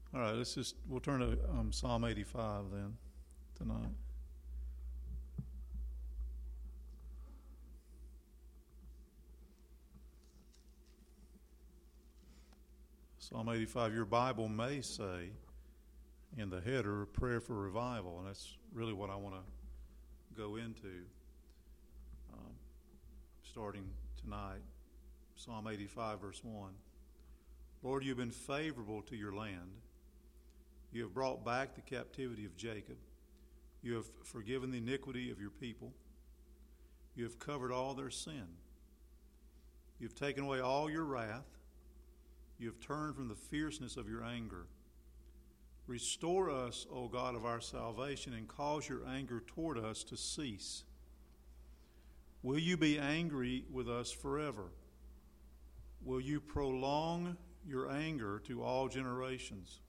All right, we'll turn to Psalm 85 then tonight. Psalm 85, your Bible may say in the header, prayer for revival, and that's really what I want to go into starting tonight. Psalm 85, verse 1. Lord, you've been favorable to your land. You have brought back the captivity of Jacob. You have forgiven the iniquity of your people. You have covered all their sin. You have taken away all your wrath. You have turned from the fierceness of your anger. Restore us, O God of our salvation, and cause your anger toward us to cease. Will you be angry with us forever? Will you prolong your anger to all generations?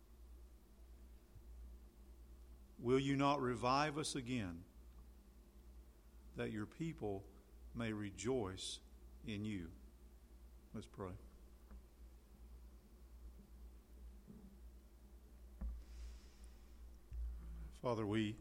Will you not revive us again, that your people may rejoice in you? Let's pray. Father, we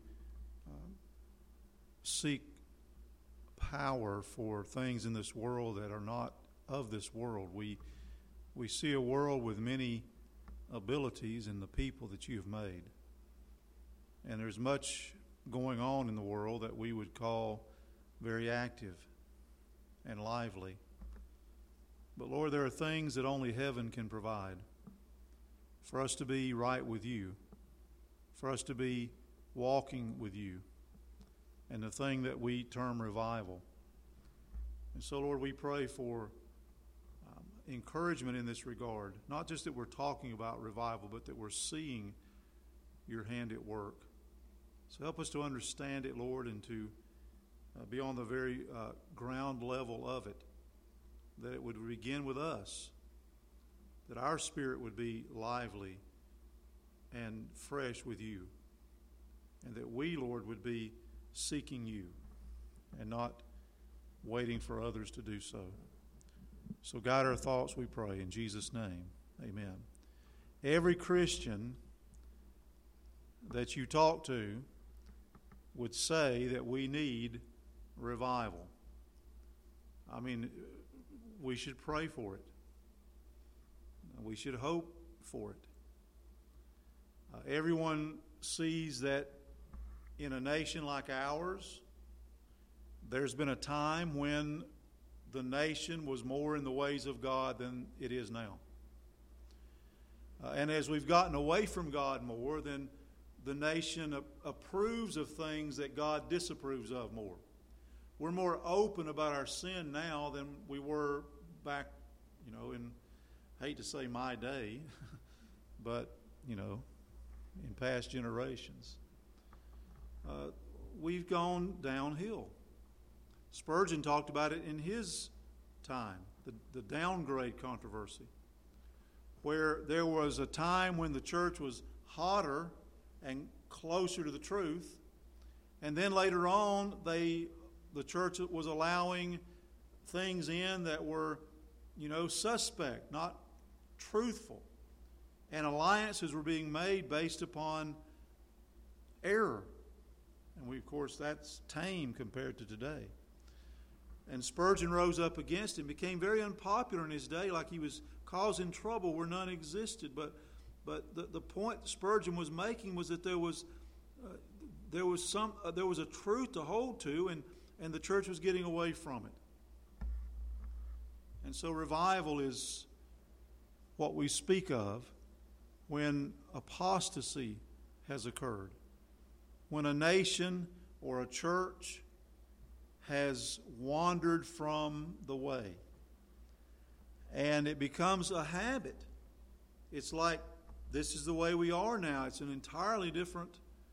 seek power for things in this world that are not of this world. We see a world with many abilities in the people that you have made. And there's much going on in the world that we would call very active and lively. But Lord, there are things that only heaven can provide for us to be right with you, for us to be walking with you, and the thing that we term revival. And so, Lord, we pray for encouragement in this regard, not just that we're talking about revival, but that we're seeing your hand at work. So help us to understand it, Lord, and to be on the very ground level of it, that it would begin with us, that our spirit would be lively and fresh with you, and that we, Lord, would be seeking you and not waiting for others to do so. So guide our thoughts, we pray, in Jesus' name. Amen. Every Christian that you talk to would say that we need revival. I mean, we should pray for it. We should hope for it. Everyone sees that in a nation like ours, there's been a time when the nation was more in the ways of God than it is now. And as we've gotten away from God more, then the nation approves of things that God disapproves of more. We're more open about our sin now than we were back, in, I hate to say my day, but, in past generations. We've gone downhill. Spurgeon talked about it in his time, the downgrade controversy, where there was a time when the church was hotter and closer to the truth, and then later on the church was allowing things in that were, suspect, not truthful, and alliances were being made based upon error. And of course, that's tame compared to today. And Spurgeon rose up against him, became very unpopular in his day, like he was causing trouble where none existed. But the point Spurgeon was making was that there was a truth to hold to, and the church was getting away from it. And so revival is what we speak of when apostasy has occurred, when a nation or a church has wandered from the way, and it becomes a habit. It's like, this is the way we are now. It's an entirely different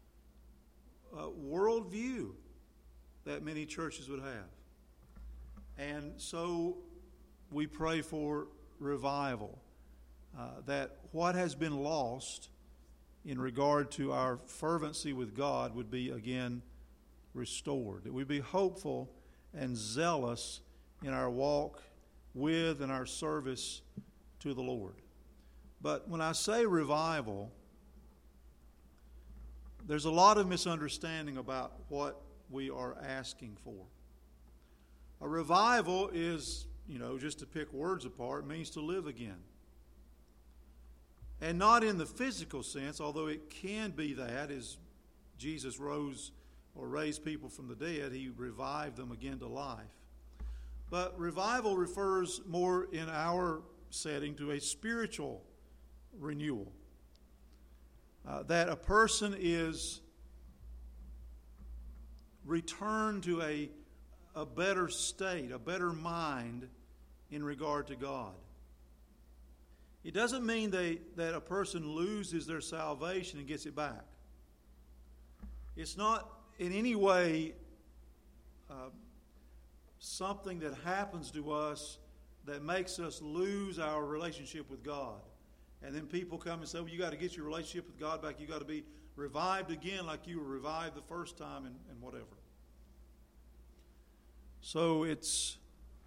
worldview that many churches would have. And so we pray for revival, that what has been lost in regard to our fervency with God would be again restored, that we be hopeful and zealous in our walk with and our service to the Lord. But when I say revival, there's a lot of misunderstanding about what we are asking for. A revival is, just to pick words apart, means to live again. And not in the physical sense, although it can be that, as Jesus rose or raised people from the dead, he revived them again to life. But revival refers more in our setting to a spiritual renewal. That a person is returned to a better state, a better mind in regard to God. It doesn't mean that a person loses their salvation and gets it back. It's not in any way something that happens to us that makes us lose our relationship with God. And then people come and say, well, you got to get your relationship with God back. You got to be revived again like you were revived the first time and whatever. So it's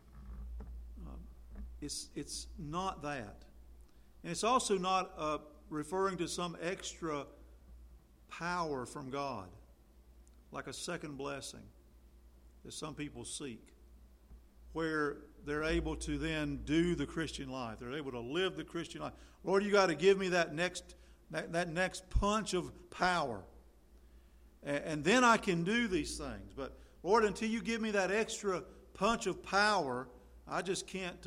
not that. And it's also not referring to some extra power from God, like a second blessing that some people seek, where they're able to then do the Christian life. They're able to live the Christian life. Lord, you got to give me that next punch of power. And then I can do these things. But Lord, until you give me that extra punch of power, I just can't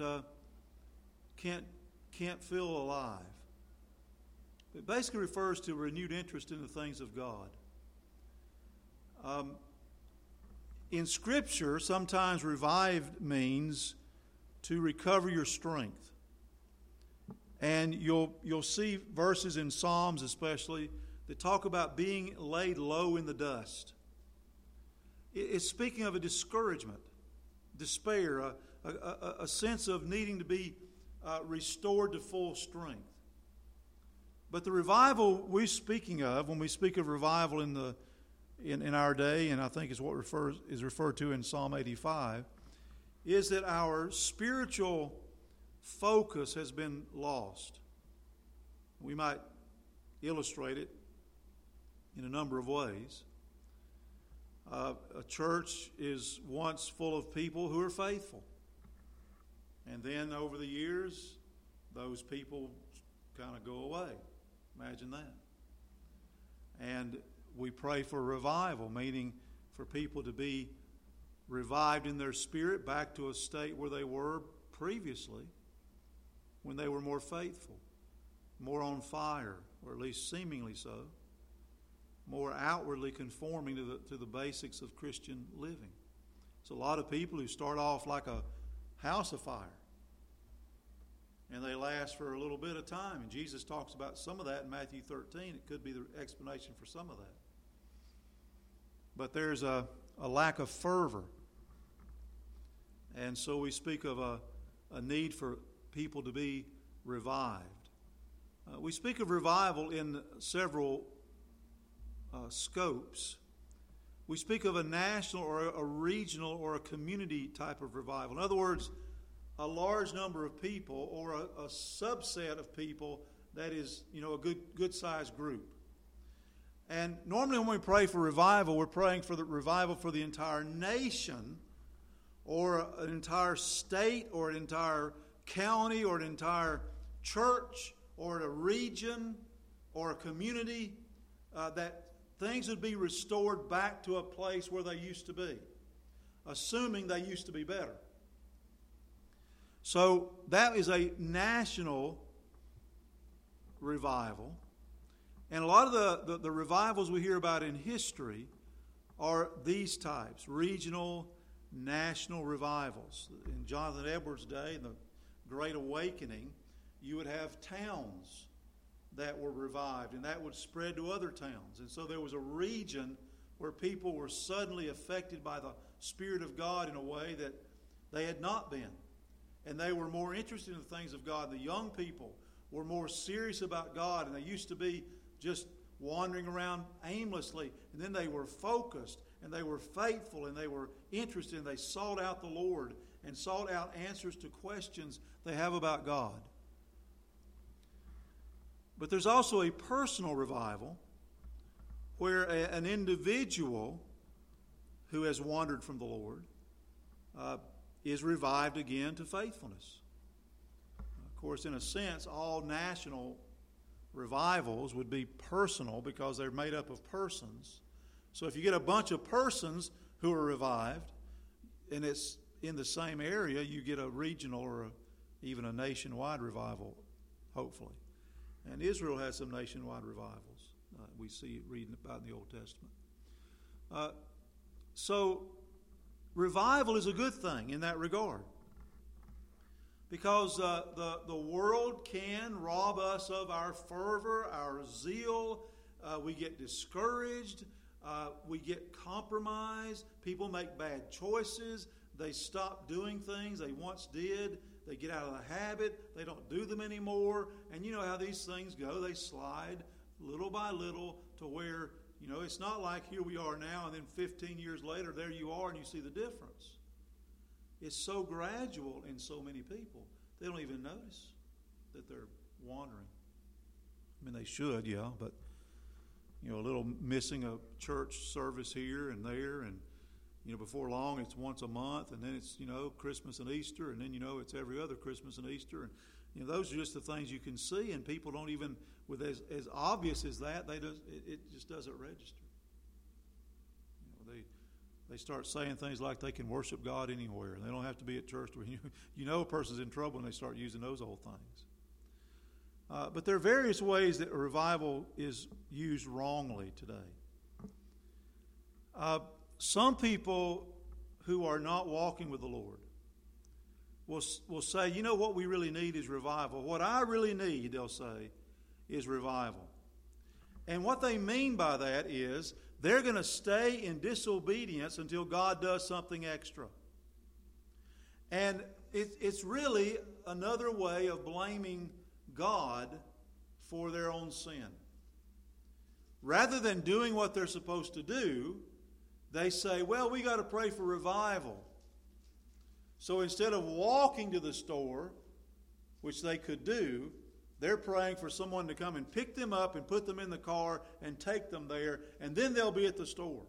feel alive. It basically refers to renewed interest in the things of God. In Scripture, sometimes revived means to recover your strength. And you'll see verses in Psalms especially that talk about being laid low in the dust. It's speaking of a discouragement, despair, a sense of needing to be restored to full strength. But the revival we're speaking of, when we speak of revival in our day, and I think is what is referred to in Psalm 85, is that our spiritual focus has been lost. We might illustrate it in a number of ways. A church is once full of people who are faithful. And then over the years, those people kind of go away. Imagine that. And we pray for revival, meaning for people to be revived in their spirit back to a state where they were previously, when they were more faithful, more on fire, or at least seemingly so, more outwardly conforming to the basics of Christian living. It's a lot of people who start off like a house of fire, and they last for a little bit of time. And Jesus talks about some of that in Matthew 13. It could be the explanation for some of that. But there's a lack of fervor. And so we speak of a need for people to be revived. We speak of revival in several scopes. We speak of a national or a regional or a community type of revival. In other words, a large number of people or a subset of people that is, a good-sized group. And normally when we pray for revival, we're praying for the revival for the entire nation or an entire state or an entire county or an entire church or a region or a community, that things would be restored back to a place where they used to be, assuming they used to be better. So that is a national revival. And a lot of the revivals we hear about in history are these types, regional, national revivals. In Jonathan Edwards' day, in the Great Awakening, you would have towns that were revived, and that would spread to other towns. And so there was a region where people were suddenly affected by the Spirit of God in a way that they had not been. And they were more interested in the things of God. The young people were more serious about God, and they used to be just wandering around aimlessly. And then they were focused, and they were faithful, and they were interested, and they sought out the Lord and sought out answers to questions they have about God. But there's also a personal revival where an individual who has wandered from the Lord is revived again to faithfulness. Of course, in a sense, all national revivals would be personal because they're made up of persons. So if you get a bunch of persons who are revived, and it's in the same area, you get a regional or even a nationwide revival, hopefully. And Israel has some nationwide revivals. We see it reading about in the Old Testament. So revival is a good thing in that regard, because the world can rob us of our fervor, our zeal. We get discouraged. We get compromised. People make bad choices. They stop doing things they once did. They get out of the habit. They don't do them anymore. And you know how these things go. They slide little by little to where, it's not like here we are now and then 15 years later, there you are and you see the difference. It's so gradual in so many people. They don't even notice that they're wandering. I mean, they should, yeah, but, a little missing a church service here and there, and, before long it's once a month, and then it's, Christmas and Easter, and then, it's every other Christmas and Easter, and, those are just the things you can see, and people don't even, with as obvious as that, it just doesn't register. They start saying things like they can worship God anywhere, and they don't have to be at church. A person's in trouble, and they start using those old things. But there are various ways that a revival is used wrongly today. Some people who are not walking with the Lord will say, what we really need is revival. What I really need, they'll say, is revival. And what they mean by that is they're going to stay in disobedience until God does something extra. And it's really another way of blaming God for their own sin. Rather than doing what they're supposed to do, they say, well, we got to pray for revival. So instead of walking to the store, which they could do, they're praying for someone to come and pick them up and put them in the car and take them there, and then they'll be at the store.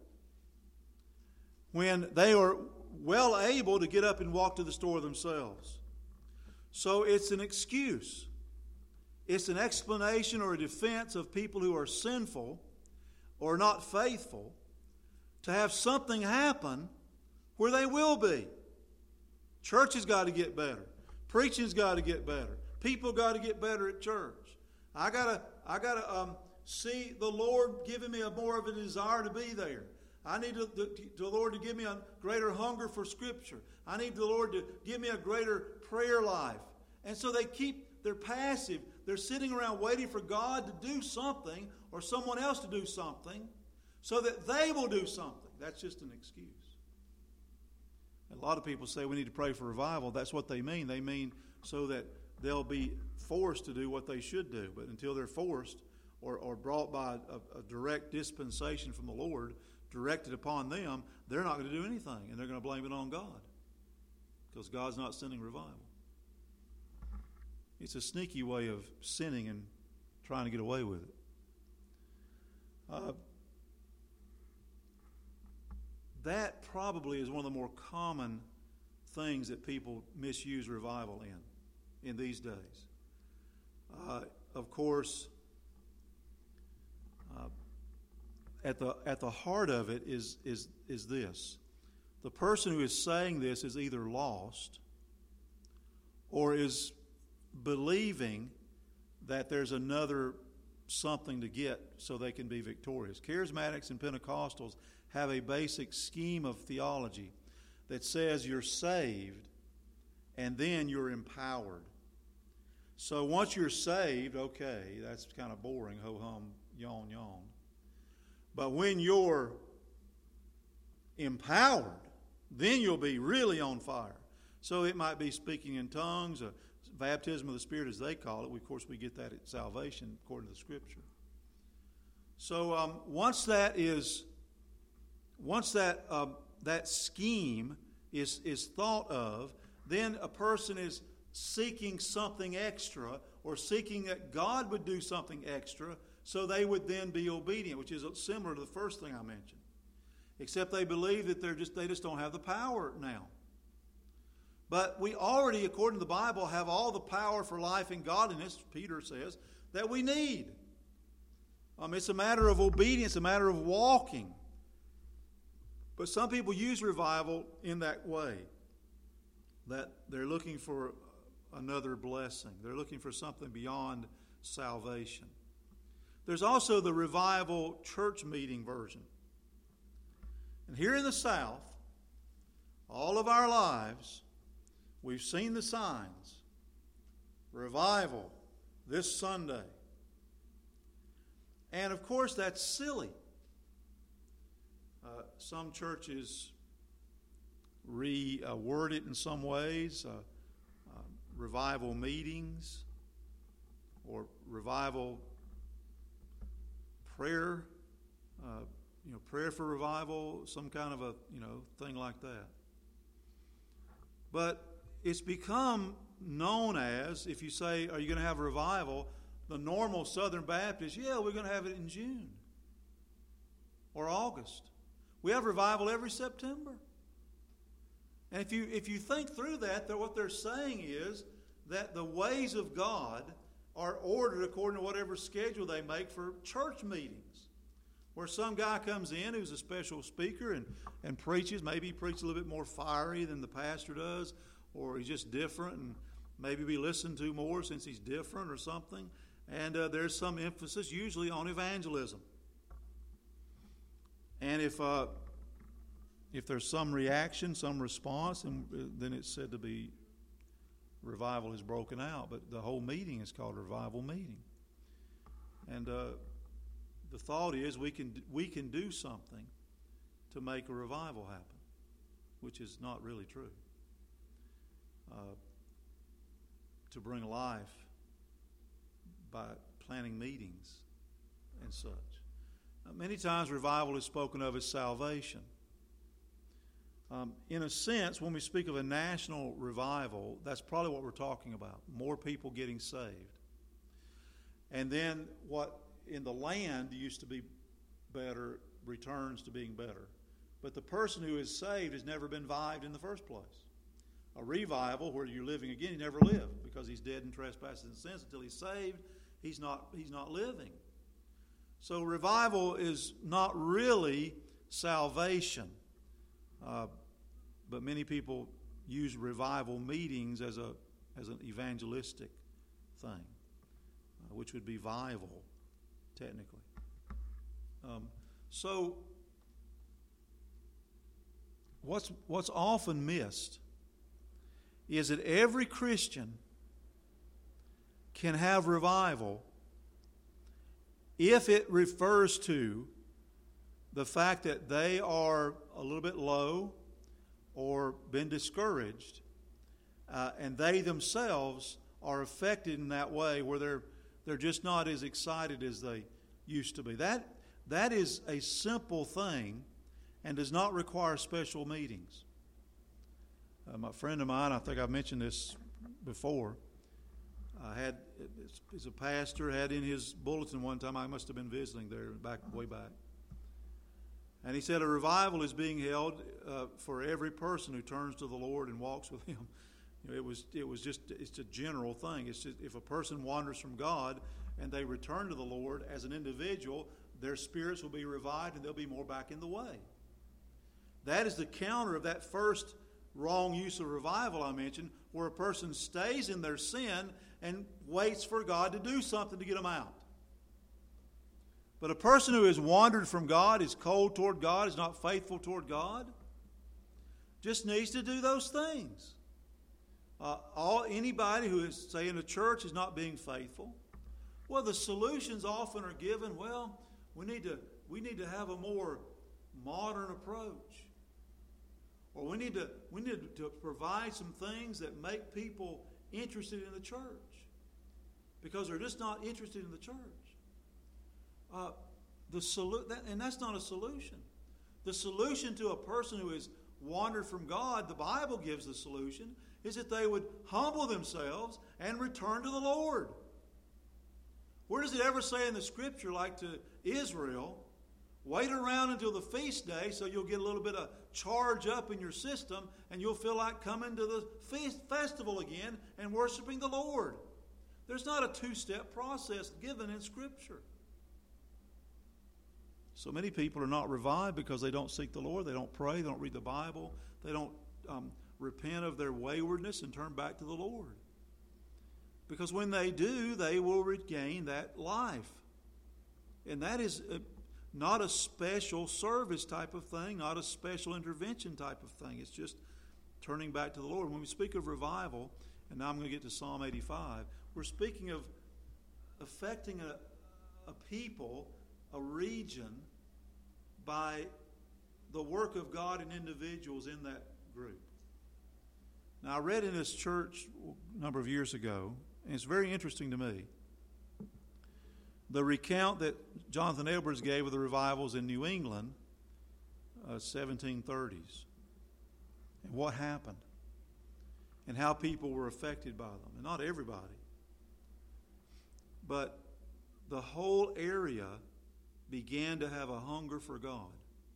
When they are well able to get up and walk to the store themselves. So it's an excuse. It's an explanation or a defense of people who are sinful or not faithful to have something happen where they will be. Church has got to get better. Preaching's got to get better. People got to get better at church. I gotta see the Lord giving me more of a desire to be there. I need the Lord to give me a greater hunger for Scripture. I need the Lord to give me a greater prayer life. And so they're passive. They're sitting around waiting for God to do something or someone else to do something so that they will do something. That's just an excuse. A lot of people say we need to pray for revival. That's what they mean. They mean so that they'll be forced to do what they should do. But until they're forced or brought by a direct dispensation from the Lord directed upon them, they're not going to do anything. And they're going to blame it on God because God's not sending revival. It's a sneaky way of sinning and trying to get away with it. That probably is one of the more common things that people misuse revival in these days. Of course, at the heart of it is this. The person who is saying this is either lost or is believing that there's another something to get so they can be victorious. Charismatics and Pentecostals have a basic scheme of theology that says you're saved and then you're empowered. So once you're saved, okay, that's kind of boring, ho-hum, yawn, yawn. But when you're empowered, then you'll be really on fire. So it might be speaking in tongues, baptism of the Spirit as they call it. Of course, we get that at salvation according to the Scripture. So once that scheme is thought of, then a person is seeking something extra or seeking that God would do something extra so they would then be obedient, which is similar to the first thing I mentioned. Except they believe that they just don't have the power now. But we already, according to the Bible, have all the power for life and godliness, Peter says, that we need. It's a matter of obedience, a matter of walking. But some people use revival in that way, that they're looking for another blessing. They're looking for something beyond salvation. There's also the revival church meeting version. And here in the South, all of our lives, we've seen the signs. Revival this Sunday. And of course, that's silly. Some churches reword it in some ways. Revival meetings or revival prayer, prayer for revival, some kind of a, thing like that. But it's become known as, if you say, are you going to have a revival? The normal Southern Baptist, yeah, we're going to have it in June or August. We have revival every September. And if you think through that, what they're saying is that the ways of God are ordered according to whatever schedule they make for church meetings, where some guy comes in who's a special speaker and preaches. Maybe he preaches a little bit more fiery than the pastor does, or he's just different and maybe be listened to more since he's different or something. And there's some emphasis usually on evangelism. And if there's some reaction, some response, then it's said to be revival has broken out. But the whole meeting is called a revival meeting. And the thought is we can do something to make a revival happen, which is not really true. To bring life by planning meetings and such. Many times revival is spoken of as salvation. In a sense, when we speak of a national revival, that's probably what we're talking about. More people getting saved. And then what in the land used to be better returns to being better. But the person who is saved has never been revived in the first place. A revival, where you're living again, he never lived because he's dead in trespasses and sins. Until he's saved, he's not living. So revival is not really salvation. But many people use revival meetings as an evangelistic thing, which would be vival, technically. So what's often missed is that every Christian can have revival if it refers to the fact that they are a little bit low or been discouraged, and they themselves are affected in that way where they're just not as excited as they used to be. That is a simple thing and does not require special meetings. A friend of mine, I think I've mentioned this before, as a pastor, had in his bulletin one time, I must have been visiting there way back. And he said a revival is being held for every person who turns to the Lord and walks with Him. It's a general thing. It's just, if a person wanders from God and they return to the Lord as an individual, their spirits will be revived and they'll be more back in the way. That is the counter of that first wrong use of revival I mentioned, where a person stays in their sin and waits for God to do something to get them out. But a person who has wandered from God, is cold toward God, is not faithful toward God, just needs to do those things. Anybody who is, say, in a church is not being faithful, well, the solutions often are given, well, we need to have a more modern approach. Or we need to provide some things that make people interested in the church, because they're just not interested in the church. And that's not a solution. The solution to a person who has wandered from God, the Bible gives the solution, is that they would humble themselves and return to the Lord. Where does it ever say in the Scripture, like to Israel, wait around until the feast day so you'll get a little bit of charge up in your system and you'll feel like coming to the festival again and worshiping the Lord? There's not a two-step process given in Scripture. So many people are not revived because they don't seek the Lord, they don't pray, they don't read the Bible, they don't repent of their waywardness and turn back to the Lord. Because when they do, they will regain that life. And that is not a special service type of thing, not a special intervention type of thing. It's just turning back to the Lord. When we speak of revival, and now I'm going to get to Psalm 85, we're speaking of affecting a people, a region, by the work of God and individuals in that group. Now, I read in this church a number of years ago, and it's very interesting to me, the recount that Jonathan Edwards gave of the revivals in New England, 1730s, and what happened, and how people were affected by them. And not everybody, but the whole area began to have a hunger for God.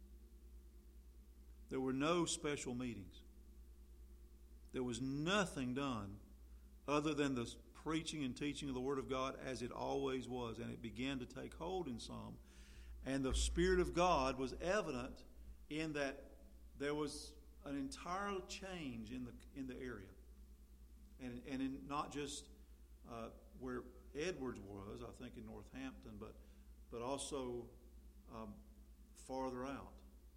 There were no special meetings. There was nothing done other than the preaching and teaching of the Word of God as it always was. And it began to take hold in some. And the Spirit of God was evident in that there was an entire change in the area. And in not just where Edwards was, I think in Northampton, but also farther out.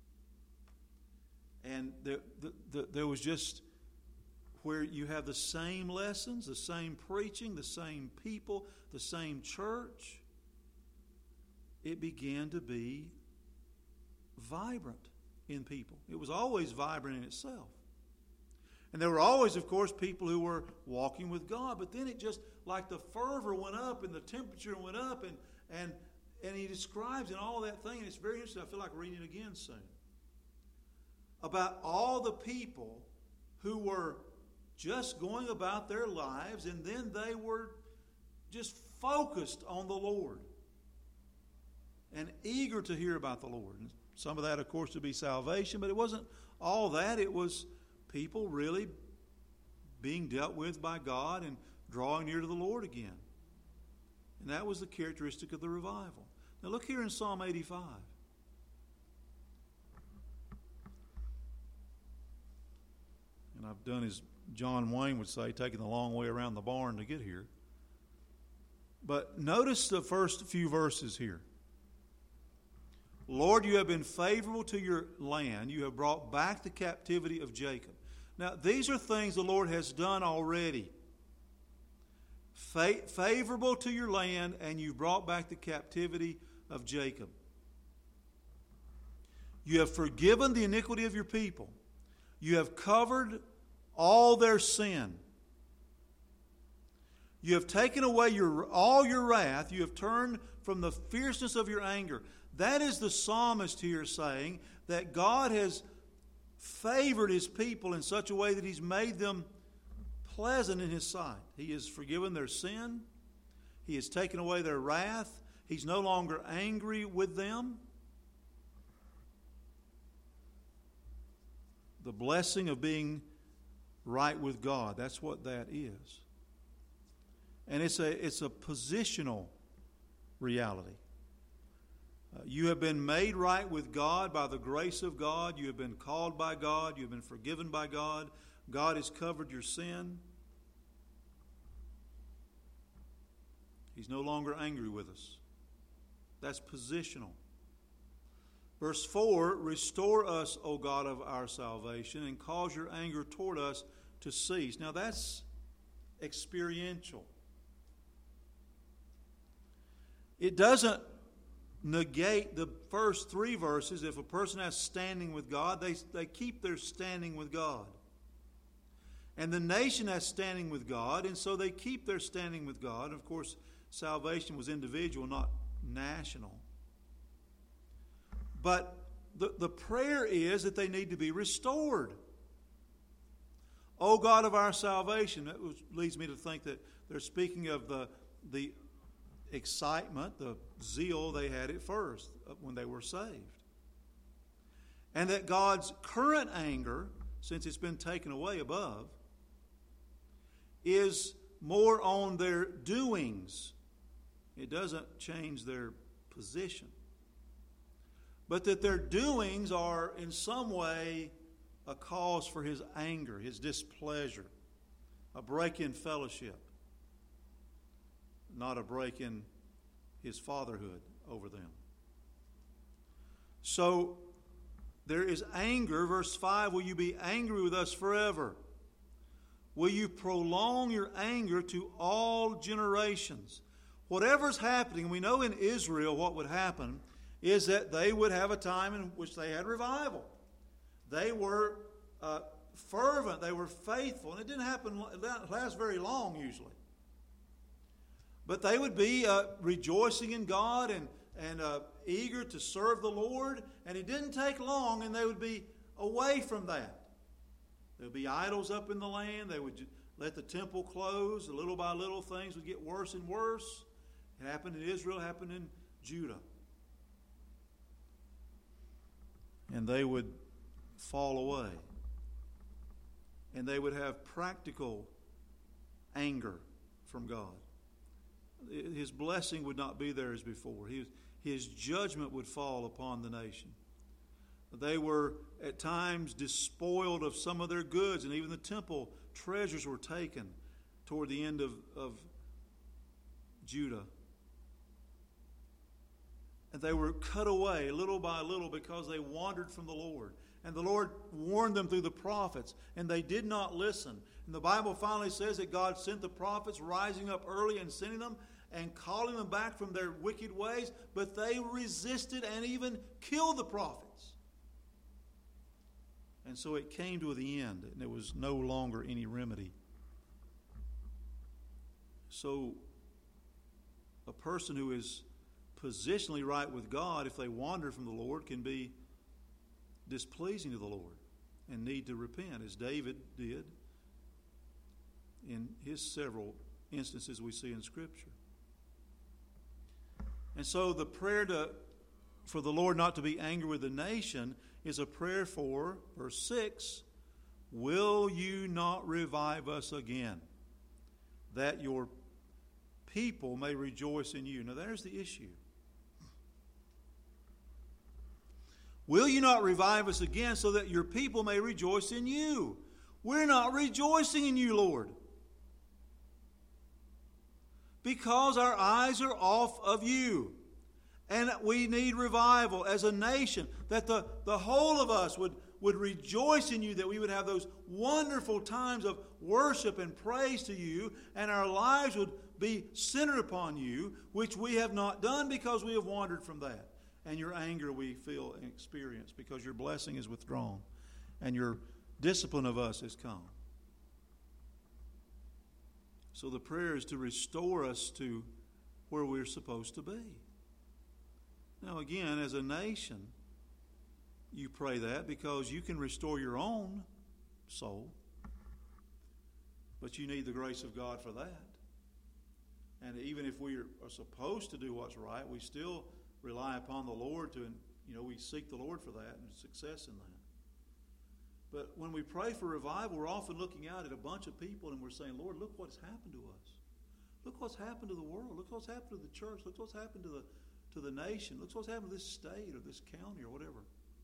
And there was just where you have the same lessons, the same preaching, the same people, the same church, it began to be vibrant in people. It was always vibrant in itself. And there were always, of course, people who were walking with God, but then it just, like the fervor went up and the temperature went up, and he describes in all that thing, and it's very interesting, I feel like reading it again soon, about all the people who were just going about their lives, and then they were just focused on the Lord and eager to hear about the Lord. And some of that, of course, would be salvation, but it wasn't all that. It was people really being dealt with by God and drawing near to the Lord again. And that was the characteristic of the revival. Now look here in Psalm 85. And I've done as John Wayne would say, taking the long way around the barn to get here. But notice the first few verses here. Lord, you have been favorable to your land. You have brought back the captivity of Jacob. Now, these are things the Lord has done already. Favorable to your land, and you've brought back the captivity of Jacob. You have forgiven the iniquity of your people. You have covered all their sin. You have taken away all your wrath. You have turned from the fierceness of your anger. That is the psalmist here saying that God has favored His people in such a way that He's made them pleasant in His sight. He has forgiven their sin. He has taken away their wrath. He's no longer angry with them. The blessing of being right with God, that's what that is. And it's a positional reality. You have been made right with God by the grace of God. You have been called by God. You have been forgiven by God. God has covered your sin. He's no longer angry with us. That's positional. Verse 4, restore us, O God of our salvation, and cause your anger toward us to cease. Now that's experiential. It doesn't negate the first three verses. If a person has standing with God, they keep their standing with God. And the nation has standing with God, and so they keep their standing with God. Of course, salvation was individual, not national. But the prayer is that they need to be restored. O God of our salvation. That leads me to think that they're speaking of the excitement, the zeal they had at first when they were saved. And that God's current anger, since it's been taken away above, is more on their doings. It doesn't change their position. But that their doings are in some way a cause for His anger, His displeasure, a break in fellowship, not a break in His fatherhood over them. So there is anger. Verse 5, will you be angry with us forever? Will you prolong your anger to all generations? Whatever's happening, we know in Israel what would happen is that they would have a time in which they had revival. They were fervent, they were faithful, and it didn't last very long usually. But they would be rejoicing in God and eager to serve the Lord, and it didn't take long and they would be away from that. There would be idols up in the land. They would let the temple close. Little by little things would get worse and worse. It happened in Israel, it happened in Judah. And they would fall away. And they would have practical anger from God. His blessing would not be there as before. His judgment would fall upon the nation. They were at times despoiled of some of their goods, and even the temple treasures were taken toward the end of Judah. And they were cut away little by little because they wandered from the Lord. And the Lord warned them through the prophets, and they did not listen. And the Bible finally says that God sent the prophets rising up early and sending them and calling them back from their wicked ways, but they resisted and even killed the prophets. And so it came to the end, and there was no longer any remedy. So a person who is positionally right with God, if they wander from the Lord, can be displeasing to the Lord and need to repent, as David did in his several instances we see in Scripture. And so the prayer for the Lord not to be angry with the nation is a prayer for, verse 6, will you not revive us again, that your people may rejoice in you? Now there's the issue. Will you not revive us again so that your people may rejoice in you? We're not rejoicing in you, Lord, because our eyes are off of you. And we need revival as a nation, that the whole of us would rejoice in you, that we would have those wonderful times of worship and praise to you, and our lives would be centered upon you, which we have not done because we have wandered from that. And your anger we feel and experience because your blessing is withdrawn and your discipline of us has come. So the prayer is to restore us to where we're supposed to be. Now again, as a nation, you pray that because you can restore your own soul, but you need the grace of God for that. And even if we are supposed to do what's right, we still rely upon the Lord to, we seek the Lord for that and success in that. But when we pray for revival, we're often looking out at a bunch of people and we're saying, Lord, look what's happened to us. Look what's happened to the world. Look what's happened to the church. Look what's happened to the nation. Look what's happened to this state or this county or whatever.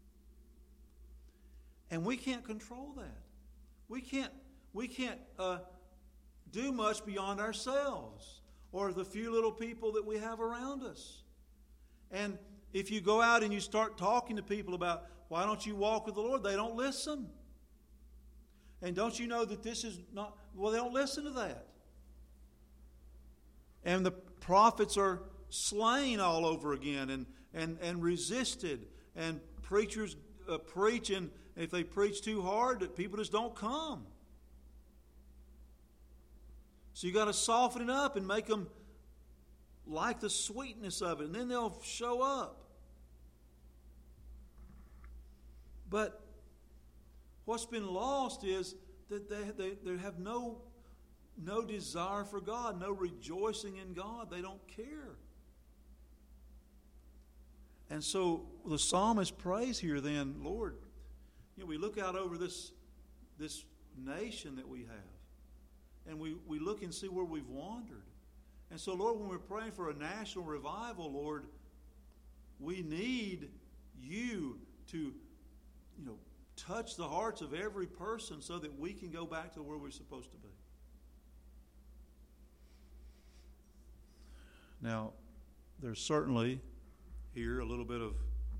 And we can't control that. We can't do much beyond ourselves or the few little people that we have around us. And if you go out and you start talking to people about why don't you walk with the Lord, they don't listen. And don't you know that this is not, well, they don't listen to that. And the prophets are slain all over again and resisted. And preachers preach, and if they preach too hard, that people just don't come. So you got to soften it up and make them like the sweetness of it, and then they'll show up. But what's been lost is They have no desire for God, no rejoicing in God. They don't care. And so the psalmist prays here then, Lord, we look out over this nation that we have, and we look and see where we've wandered. And so, Lord, when we're praying for a national revival, Lord, we need you to, touch the hearts of every person so that we can go back to where we're supposed to be. Now, there's certainly here a little bit of,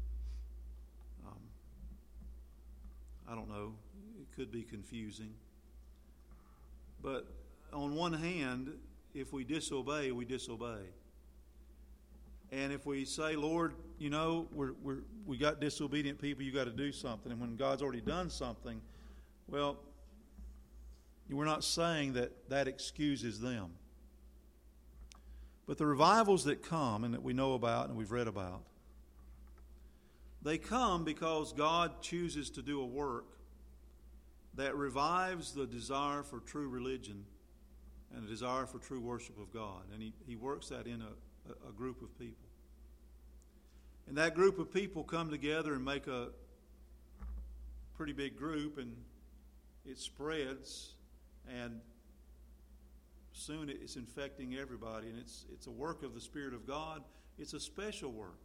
I don't know, it could be confusing. But on one hand, if we disobey, we disobey. And if we say, Lord, we got disobedient people, you got to do something. And when God's already done something, well, we're not saying that excuses them. But the revivals that come and that we know about and we've read about, they come because God chooses to do a work that revives the desire for true religion and a desire for true worship of God. And He works that in a group of people. And that group of people come together and make a pretty big group, and it spreads, and soon it's infecting everybody. And it's a work of the Spirit of God. It's a special work.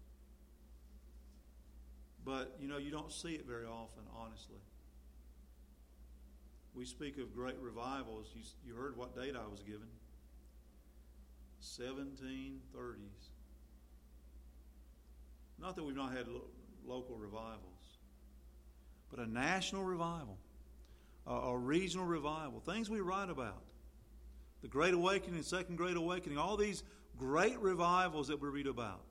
But, you don't see it very often, honestly. We speak of great revivals. You heard what date I was given. 1730s. Not that we've not had local revivals, but a national revival, a regional revival, things we write about. The Great Awakening, Second Great Awakening, all these great revivals that we read about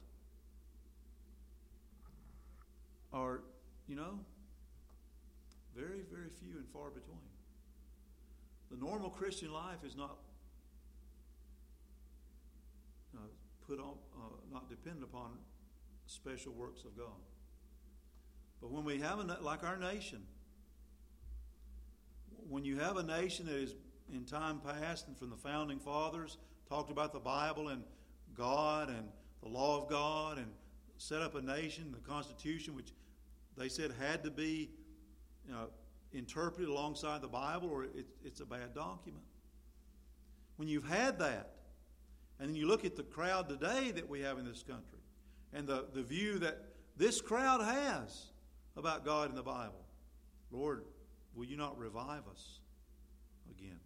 are, very, very few and far between. The normal Christian life is not not dependent upon special works of God. But when we have like our nation, when you have a nation that is in time past and from the founding fathers talked about the Bible and God and the law of God and set up a nation, the Constitution, which they said had to be interpreted alongside the Bible or it's a bad document. When you've had that, and then you look at the crowd today that we have in this country and the view that this crowd has about God and the Bible, Lord, will you not revive us again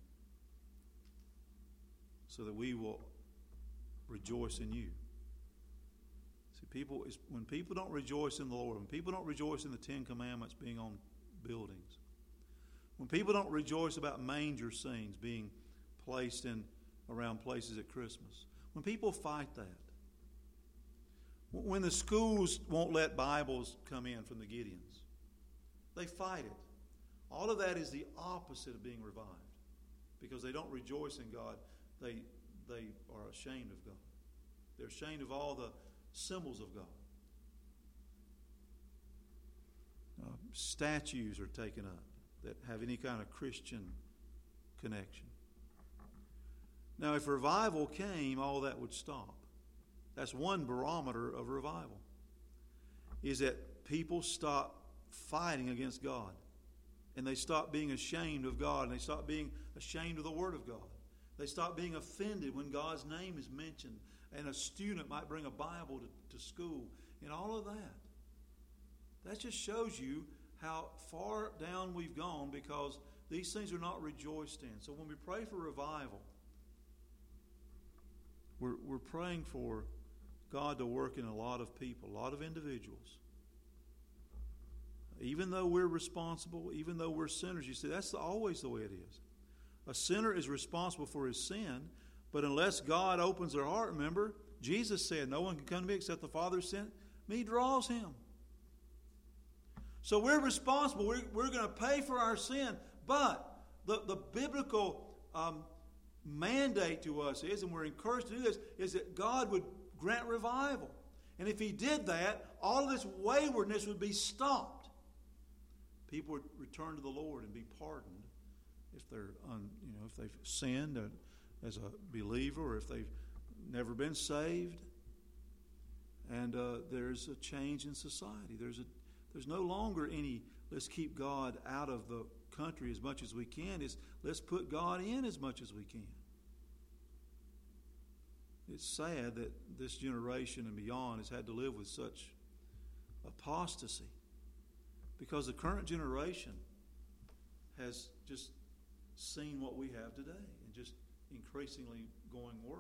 so that we will rejoice in you? See, when people don't rejoice in the Lord, when people don't rejoice in the Ten Commandments being on buildings, when people don't rejoice about manger scenes being placed in around places at Christmas, when people fight that, when the schools won't let Bibles come in from the Gideons, they fight it. All of that is the opposite of being revived, because they don't rejoice in God. They are ashamed of God. They're ashamed of all the symbols of God. Statues are taken up that have any kind of Christian connection. Now, if revival came, all that would stop. That's one barometer of revival, is that people stop fighting against God, and they stop being ashamed of God, and they stop being ashamed of the Word of God. They stop being offended when God's name is mentioned, and a student might bring a Bible to school, and all of that. That just shows you how far down we've gone, because these things are not rejoiced in. So when we pray for revival, we're praying for God to work in a lot of people, a lot of individuals. Even though we're responsible, even though we're sinners, you see, that's always the way it is. A sinner is responsible for his sin, but unless God opens their heart, remember, Jesus said, no one can come to me except the Father sent me, draws him. So we're responsible. We're going to pay for our sin, but the biblical mandate to us is, and we're encouraged to do this, is that God would grant revival. And if He did that, all of this waywardness would be stopped. People would return to the Lord and be pardoned if they're if they've sinned as a believer, or if they've never been saved. And there's a change in society. There's no longer any let's keep God out of the country as much as we can. It's let's put God in as much as we can. It's sad that this generation and beyond has had to live with such apostasy, because the current generation has just seen what we have today and just increasingly going worse.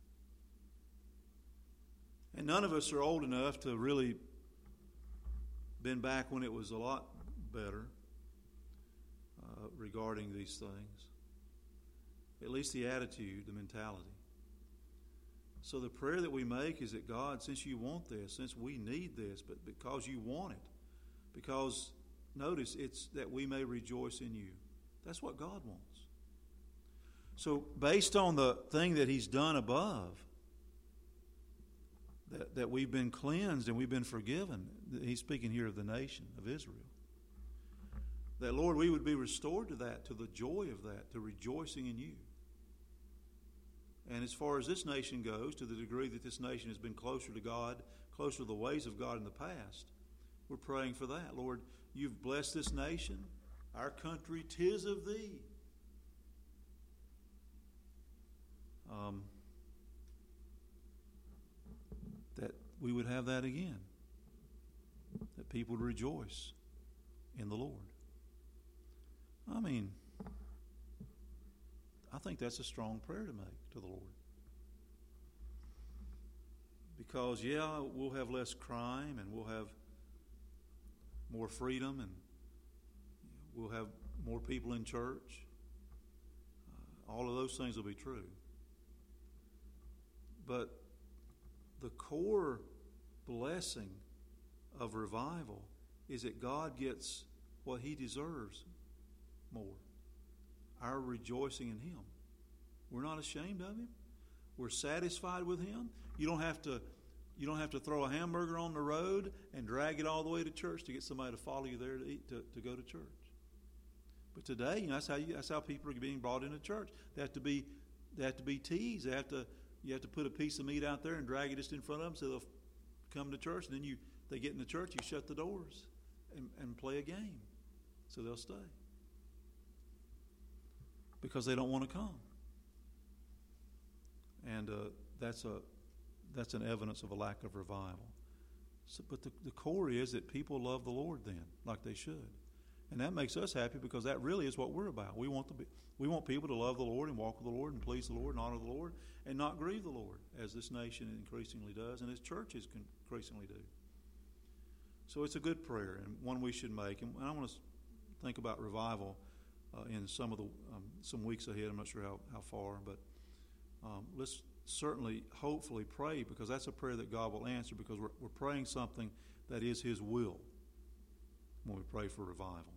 And none of us are old enough to really been back when it was a lot better regarding these things. At least the attitude, the mentality. So the prayer that we make is that God, since you want this, since we need this, but because you want it, because, notice, it's that we may rejoice in you. That's what God wants. So based on the thing that He's done above, that we've been cleansed and we've been forgiven, He's speaking here of the nation of Israel, that, Lord, we would be restored to that, to the joy of that, to rejoicing in you. And as far as this nation goes, to the degree that this nation has been closer to God, closer to the ways of God in the past, we're praying for that. Lord, you've blessed this nation. Our country, 'tis of thee. That we would have that again. That people would rejoice in the Lord. I mean, I think that's a strong prayer to make to the Lord. Because, yeah, we'll have less crime and we'll have more freedom and we'll have more people in church. All of those things will be true. But the core blessing of revival is that God gets what He deserves more. Our rejoicing in Him. We're not ashamed of Him. We're satisfied with Him. You don't have to throw a hamburger on the road and drag it all the way to church to get somebody to follow you there to eat, to go to church. But today, that's how people are being brought into church. They have to be teased. You have to put a piece of meat out there and drag it just in front of them so they'll come to church. And then they get in the church, you shut the doors and play a game so they'll stay. Because they don't want to come. And that's an evidence of a lack of revival. So, but the core is that people love the Lord then, like they should. And that makes us happy because that really is what we're about. We want people to love the Lord and walk with the Lord and please the Lord and honor the Lord and not grieve the Lord, as this nation increasingly does and as churches increasingly do. So it's a good prayer and one we should make. And I want to think about revival in some weeks ahead. I'm not sure how far, but let's certainly, hopefully pray, because that's a prayer that God will answer, because we're praying something that is His will when we pray for revival.